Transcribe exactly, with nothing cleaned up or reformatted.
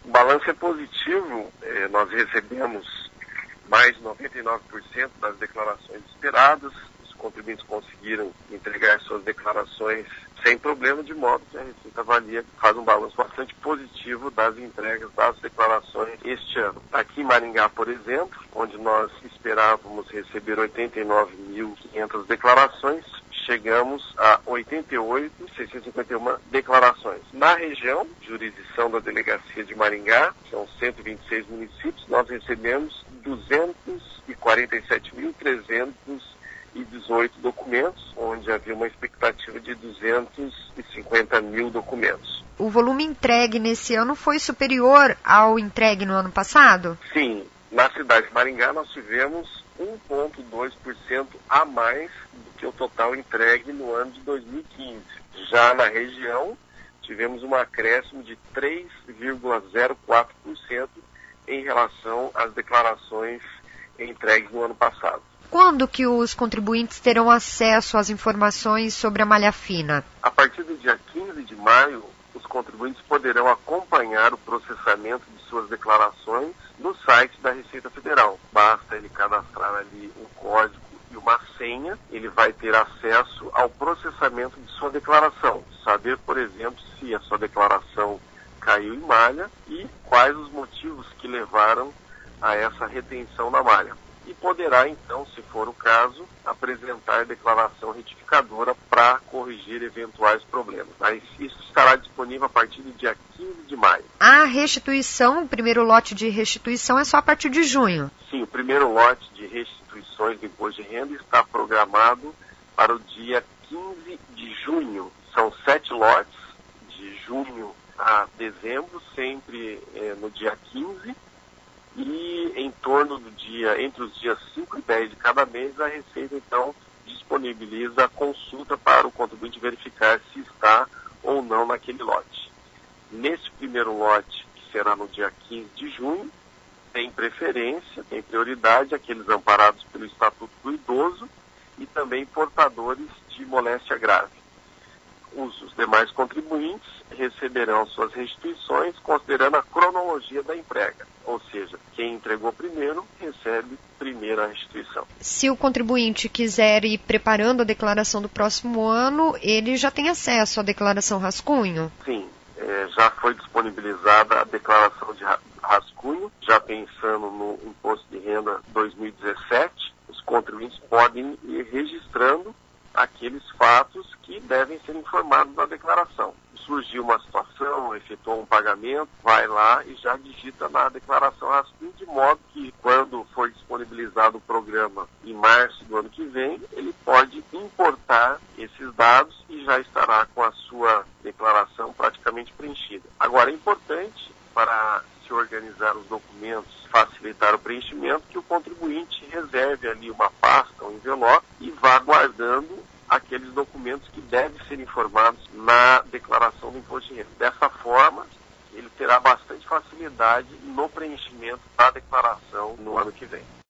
O balanço é positivo, eh, nós recebemos mais de noventa e nove por cento das declarações esperadas, os contribuintes conseguiram entregar suas declarações sem problema, de modo que a Receita avalia, faz um balanço bastante positivo das entregas das declarações este ano. Aqui em Maringá, por exemplo, onde nós esperávamos receber oitenta e nove mil e quinhentas declarações, chegamos a oitenta e oito mil seiscentas e cinquenta e uma declarações. Na região, jurisdição da Delegacia de Maringá, são cento e vinte e seis municípios, nós recebemos duzentos e quarenta e sete mil trezentos e dezoito documentos, onde havia uma expectativa de duzentos e cinquenta mil documentos. O volume entregue nesse ano foi superior ao entregue no ano passado? Sim, na cidade de Maringá nós tivemos um vírgula dois por cento a mais do que o total entregue no ano de dois mil e quinze. Já na região, tivemos um acréscimo de três vírgula zero quatro por cento em relação às declarações entregues no ano passado. Quando que os contribuintes terão acesso às informações sobre a malha fina? A partir do dia quinze de maio, os contribuintes poderão acompanhar o processamento de suas declarações no site da Receita Federal. Basta ele cadastrar ali um código e uma senha, ele vai ter acesso ao processamento de sua declaração. Saber, por exemplo, se a sua declaração caiu em malha e quais os motivos que levaram a essa retenção na malha. E poderá, então, se for o caso, apresentar declaração retificadora para corrigir eventuais problemas. Mas isso estará disponível a partir do dia quinze de maio. A restituição, o primeiro lote de restituição é só a partir de junho? Sim, o primeiro lote de restituições do imposto de renda está programado para o dia quinze de junho. São sete lotes, de junho a dezembro, sempre eh, no dia quinze. E em torno do dia, entre os dias cinco e dez de cada mês, a Receita, então, disponibiliza a consulta para o contribuinte verificar se está ou não naquele lote. Nesse primeiro lote, que será no dia quinze de junho, tem preferência, tem prioridade aqueles amparados pelo Estatuto do Idoso e também portadores de moléstia grave. Os, os demais contribuintes receberão suas restituições considerando a cronologia da entrega, ou seja, quem entregou primeiro recebe primeiro a restituição. Se o contribuinte quiser ir preparando a declaração do próximo ano, ele já tem acesso à declaração rascunho? Sim, é, já foi disponibilizada a declaração de rascunho, já pensando no Imposto de Renda dois mil e dezessete, os contribuintes podem ir registrando aqueles fatos que devem ser informados na declaração. Surgiu uma situação, efetuou um pagamento, vai lá e já digita na declaração rascunho, de modo que quando for disponibilizado o programa em março do ano que vem, ele pode importar esses dados e já estará com a sua declaração praticamente preenchida. Agora, é importante para se organizar os documentos, facilitar o preenchimento, que o contribuinte reserve ali uma pasta, um envelope e vá guardando aqueles documentos que devem ser informados na declaração do imposto de renda. Dessa forma, ele terá bastante facilidade no preenchimento da declaração no ano que vem.